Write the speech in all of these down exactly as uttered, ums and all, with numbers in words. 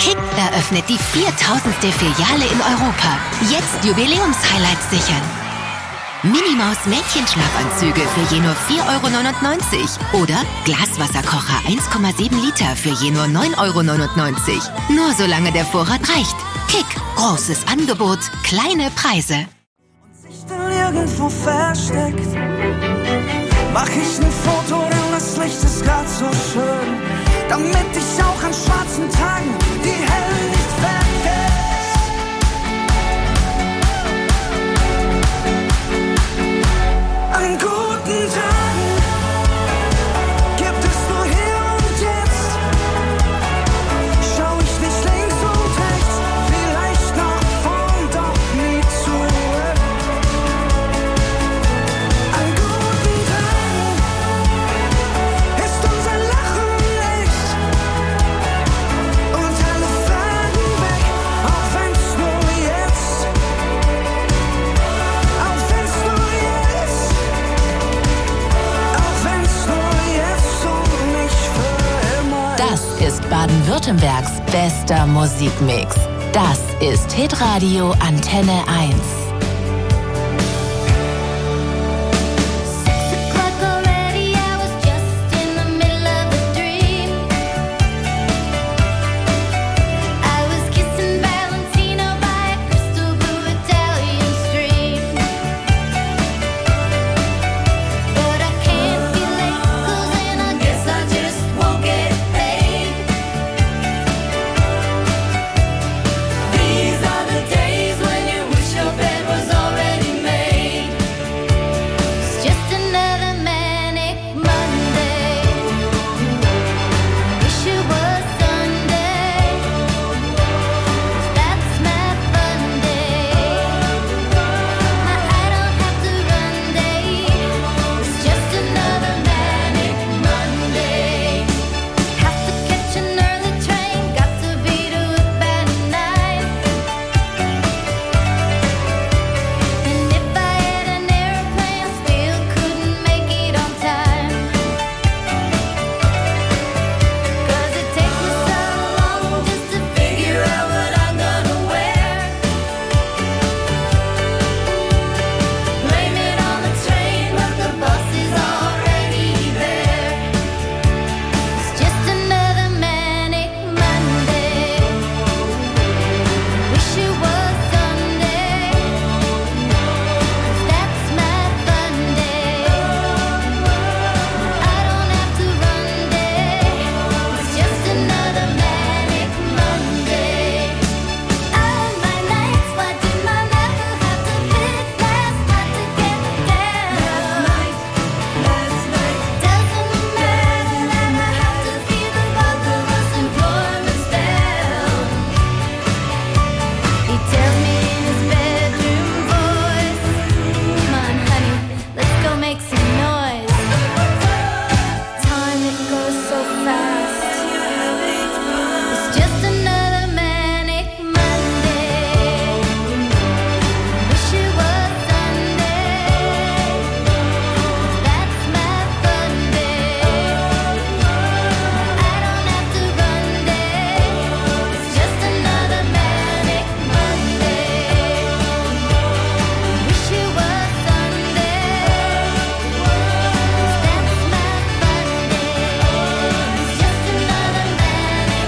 Kick eröffnet die viertausendste Filiale in Europa. Jetzt Jubiläumshighlights sichern. Minimaus Mädchenschlafanzüge für je nur vier Euro neunundneunzig. Oder Glaswasserkocher eins Komma sieben Liter für je nur neun Euro neunundneunzig. Nur solange der Vorrat reicht. Kick, großes Angebot, kleine Preise. Und sich dann irgendwo versteckt, mach ich ein Foto, denn das Licht ist grad so schön, damit ich auch an schwarzen Tagen die Helle nicht vergesse. An guten Tagen gibt es nur hier und jetzt. Schau ich nicht links und rechts, vielleicht nach vorn, doch nie zurück. An guten Tagen ist unser Lachen echt und alle Fragen weg, auch wenn's nur jetzt, auch wenn's nur jetzt, auch wenn's nur jetzt und nicht für immer. Das ist Baden-Württembergs bester Musikmix. Das ist Hitradio Antenne eins. These are the days when you wish your bed was already made. It's just another manic Monday. Wish it was Sunday. 'Cause that's my fun day. My I don't have to run day. It's just another manic Monday. Have to catch an early train, got to be to it by nine. And if I had an airplane, still couldn't make it on time. 'Cause it takes me so long just to figure out what I'm gonna wear. Blame it on the train, but the bus is already there. It's just another manic Monday. Wish it was Sunday. 'Cause that's my fun day. I don't have to run day. It's just another manic Monday. All my nights, why did my never have to pick last night to get down? Last night, last night. Doesn't matter, never have to feel the both of us employment's down. He tells me in his bedroom voice, come on honey, let's go make some noise. Time, it goes so fast. It's just another manic Monday. Wish it was Sunday. That's my fun day. I don't have to run day. It's just another manic Monday. Wish it was Sunday. That's my fun day. It's just another manic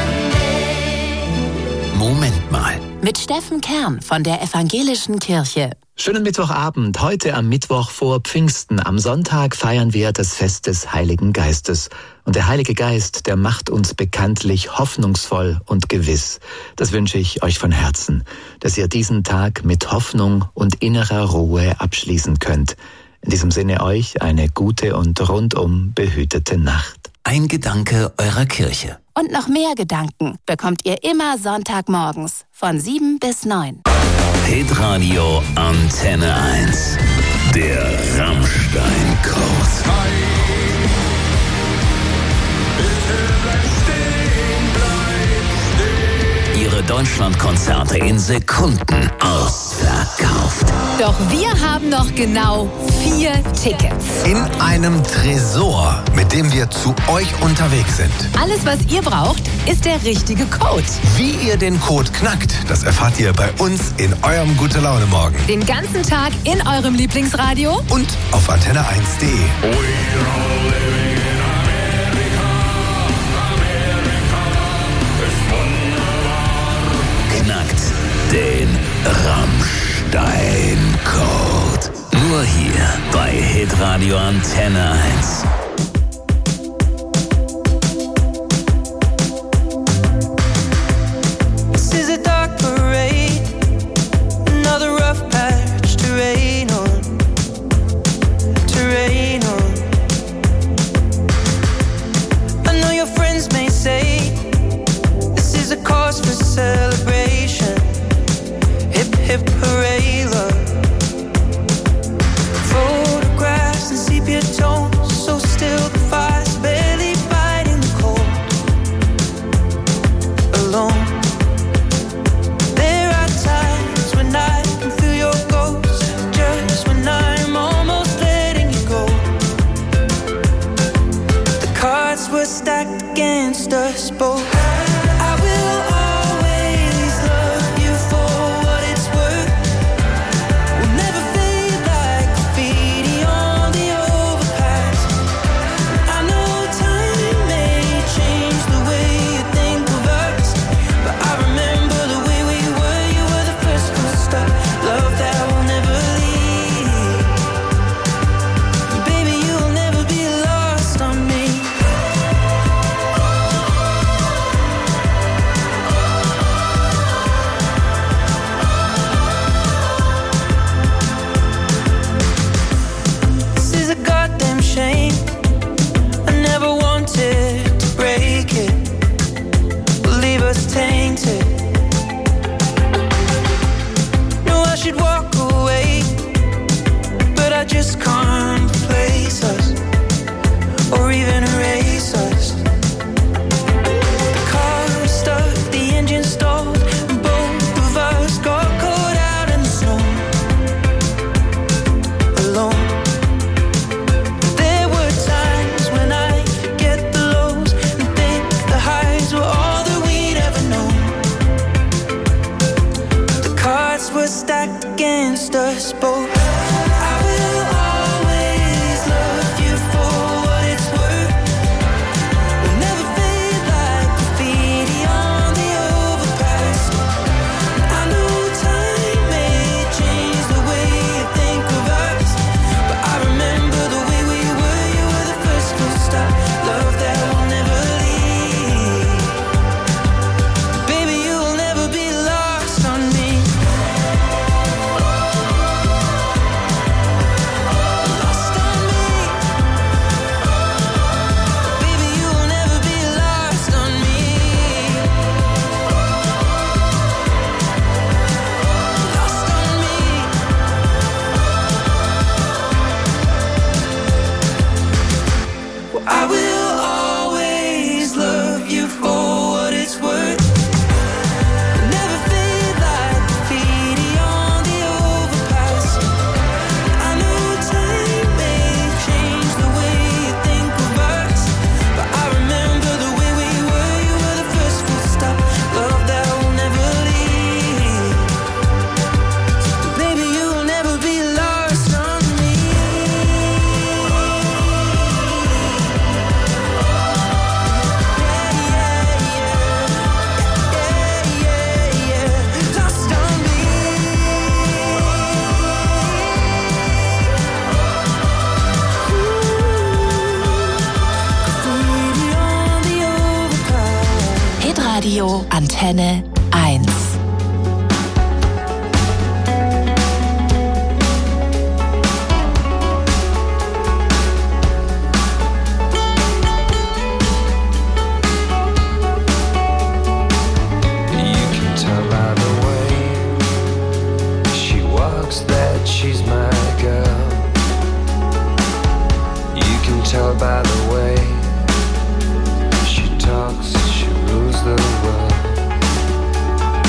Monday. Moment mal. Mit Steffen Kern von der Evangelischen Kirche. Schönen Mittwochabend, heute am Mittwoch vor Pfingsten. Am Sonntag feiern wir das Fest des Heiligen Geistes. Und der Heilige Geist, der macht uns bekanntlich hoffnungsvoll und gewiss. Das wünsche ich euch von Herzen, dass ihr diesen Tag mit Hoffnung und innerer Ruhe abschließen könnt. In diesem Sinne euch eine gute und rundum behütete Nacht. Ein Gedanke eurer Kirche. Und noch mehr Gedanken bekommt ihr immer Sonntagmorgens von sieben bis neun. Hitradio Antenne eins. Der Rammstein-Kurs. Ihre Deutschlandkonzerte in Sekunden ausverkauft. Doch wir haben noch genau vier Tickets. In einem Tresor, mit dem wir zu euch unterwegs sind. Alles, was ihr braucht, ist der richtige Code. Wie ihr den Code knackt, das erfahrt ihr bei uns in eurem Gute-Laune-Morgen. Den ganzen Tag in eurem Lieblingsradio Und auf antenne eins punkt de. Knackt den Rammstein-Code. Nur hier bei Hitradio Antenne eins. This is a dark parade, another rough patch to rain on, to rain on. I know your friends may say this is a cause for celebration. Hip hip hooray, love. Photographs and sepia tones, so still the fire's barely fighting the cold. Alone. There are times when I can feel your ghost, just when I'm almost letting you go. The cards were stacked against us both. I will always love you for what it's worth. We'll never fade like graffiti on the overpass. I know time may change the way you think of us, but I remember the way we were. You were the first full stop, love that will never leave. Baby, you'll never be lost on me. This is a goddamn shame. I never wanted to break it, leave us tainted. No, I should walk away, but I just can't replace us or even erase us. The car was stuck, the engine stalled, and both of us got caught out in the snow. Alone. There were times when I forget the lows and think the highs were all that we'd ever known. The cards were stacked against us both. I will always love you for what it's worth. We'll never fade like graffiti on the overpass. I know time may change the way you think of us, but I remember the way we were. You were the first full stop, love that will never leave. Baby, you will never be lost on me. Lost on me. Baby, you will never be lost on me. Lost on me. Well, I will always love you for what it's worth. Never fade like graffiti on the overpass. I know time may change the way you think of us, but I remember the way we were. You were the first full stop, love that will never leave. Baby, you will never be lost on me. Lost on me. Graffiti on the overpass. Hitradio Antenne eins. You can tell by the way she walks that she's my girl. You can tell by the way she talks, she rules the world.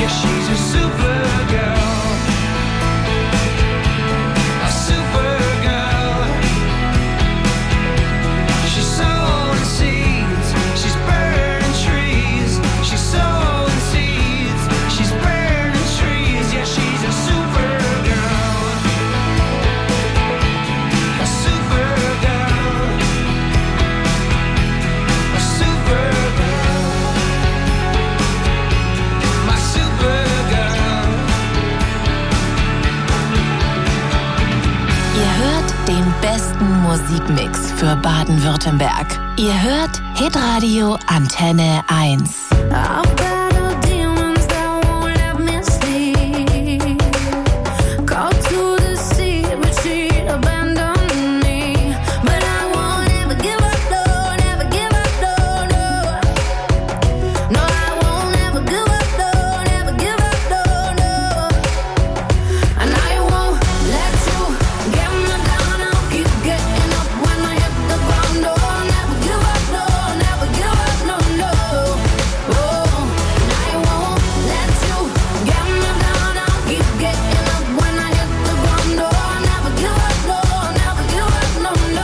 Musikmix für Baden-Württemberg. Ihr hört Hitradio Antenne eins. I've battled demons that won't let me sleep. Called to the sea, but she abandoned me. But I won't ever give up, no, never give up, no, no. No, I won't ever give up, no, never give up, no, no. And I won't let you get me down. I'll keep getting up when I hit the ground. No, never give up, no, never give up, no, no. Oh, and I won't let you get me down. I'll keep getting up when I hit the ground. No, never give up, no, never give up, no, no.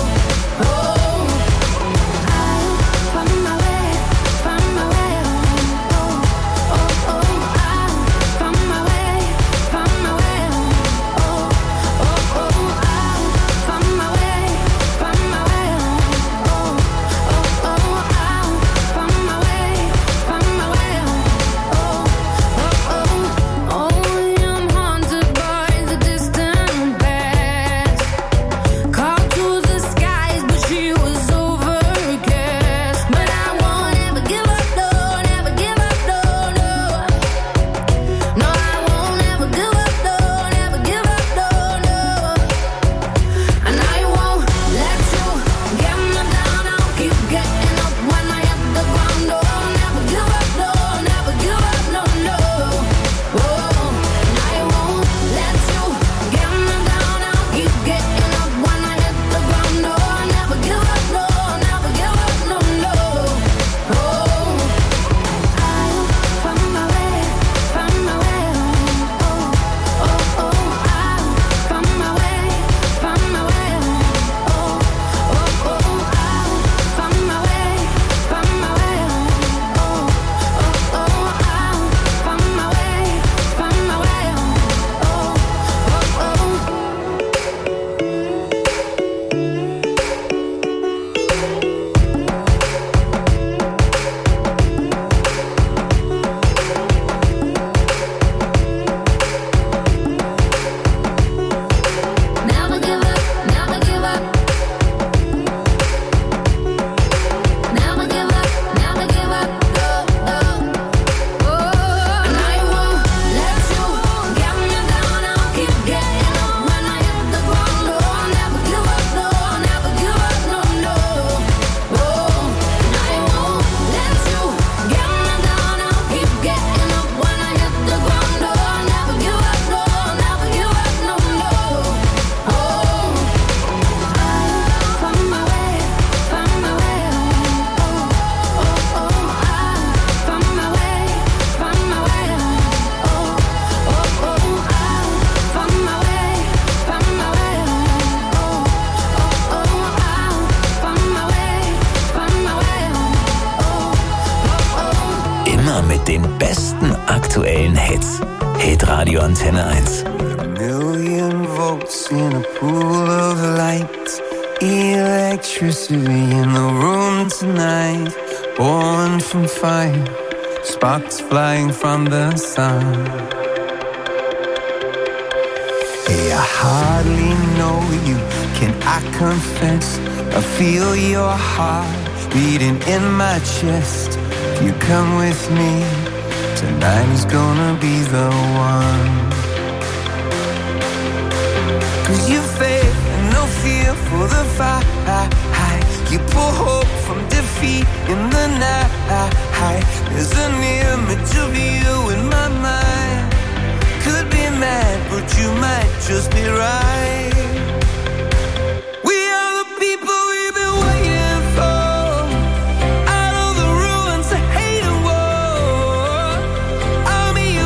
Oh, I'll find my way, find my way home. Oh, oh, oh, I'll find my way, find my way home. Oh, oh, oh, I'll find my way, find my way home. Oh, oh, oh, I'll find my way, find my way home. Oh, oh, oh, only I'm haunted by the distant past. Called to the skies, but she was overcast. But I won't ever give up, no, never give up, no, no. No, I won't ever give up, no, never give up, no, no. And I won't let you get me down. I'll keep getting up when I hit the ground. No, never give up, no, never give up, no, no. Oh, and I won't let you get me down. I'll keep getting up when I hit the ground. No, never give up, no, never give up, no, no. Oh, I'll find my way, find my way home. Oh, oh, oh, I'll find my way, find my way home. Oh, oh, oh, I'll find my way, find my way home. Oh, oh, oh, I'll find my way, find my way home. Oh, oh, oh. Never give up, never give up. Never give up, never give up, no, no. Oh, and I won't let you get me down. I'll keep getting up when I hit the ground. No, never give up, no, never give up, no, no. Oh, and I won't let you get me down. I'll keep getting up when I hit the ground. No, never give up, no, never give up, no, no. Oh, I'll find my way, find my way home. Oh, oh, oh, I'll find my way, find my way home. Oh, oh, oh, I'll find my way, find my way home. Oh, oh, oh, I'll find my way, find my way home. Oh, oh, oh. Immer mit den besten aktuellen Hits. Hitradio Antenne eins. A million volts in a pool of light. Electricity in the room tonight. Born from fire. Sparks flying from the sun. Hey, I hardly know you. Can I confess? I feel your heart beating in my chest. If you come with me, tonight is gonna be the one. Cause you faith and no fear for the fight. You pull hope from defeat in the night. There's an image of you in my mind. Could be mad, but you might just be right. We are the people we've been waiting for. Out of the ruins of hate and war. Army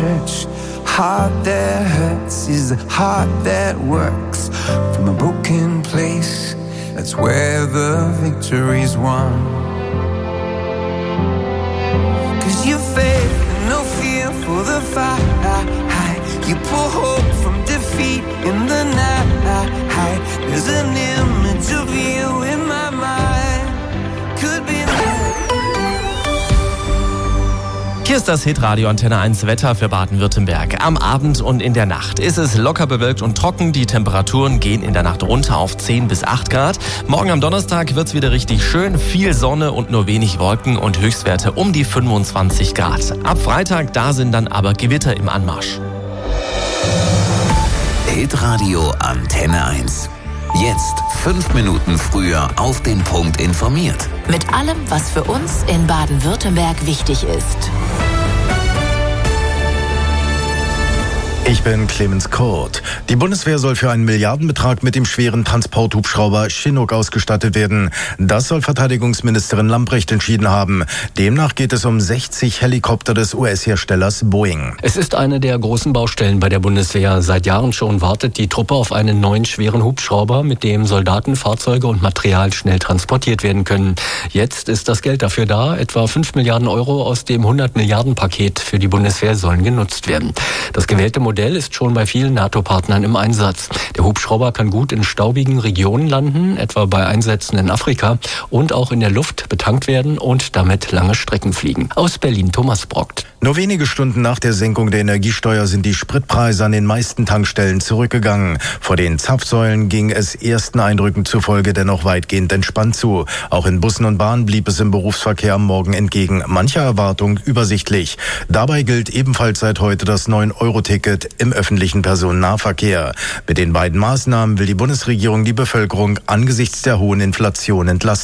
church. Heart that hurts is a heart that works. From a broken place, that's where the victory's won. Cause you faith and no fear for the fight. You pull hope from defeat in the night. There's an image of you in my mind. Could be Hier ist das Hitradio Antenne eins Wetter für Baden-Württemberg. Am Abend und in der Nacht ist es locker bewölkt und trocken. Die Temperaturen gehen in der Nacht runter auf zehn bis acht Grad. Morgen am Donnerstag wird's wieder richtig schön. Viel Sonne und nur wenig Wolken und Höchstwerte um die fünfundzwanzig Grad. Ab Freitag, da sind dann aber Gewitter im Anmarsch. Hitradio Antenne eins. Jetzt fünf Minuten früher auf den Punkt informiert. Mit allem, was für uns in Baden-Württemberg wichtig ist. Ich bin Clemens Kurt. Die Bundeswehr soll für einen Milliardenbetrag mit dem schweren Transporthubschrauber Chinook ausgestattet werden. Das soll Verteidigungsministerin Lambrecht entschieden haben. Demnach geht es um sechzig Helikopter des U S-Herstellers Boeing. Es ist eine der großen Baustellen bei der Bundeswehr. Seit Jahren schon wartet die Truppe auf einen neuen schweren Hubschrauber, mit dem Soldaten, Fahrzeuge und Material schnell transportiert werden können. Jetzt ist das Geld dafür da. Etwa fünf Milliarden Euro aus dem hundert Milliarden Paket für die Bundeswehr sollen genutzt werden. Das gewählte Modell ist schon bei vielen NATO-Partnern im Einsatz. Der Hubschrauber kann gut in staubigen Regionen landen, etwa bei Einsätzen in Afrika, und auch in der Luft betankt werden und damit lange Strecken fliegen. Aus Berlin Thomas Brockt. Nur wenige Stunden nach der Senkung der Energiesteuer sind die Spritpreise an den meisten Tankstellen zurückgegangen. Vor den Zapfsäulen ging es ersten Eindrücken zufolge dennoch weitgehend entspannt zu. Auch in Bussen und Bahnen blieb es im Berufsverkehr am Morgen entgegen mancher Erwartung übersichtlich. Dabei gilt ebenfalls seit heute das neun Euro Ticket im öffentlichen Personennahverkehr. Mit den beiden Maßnahmen will die Bundesregierung die Bevölkerung angesichts der hohen Inflation entlasten.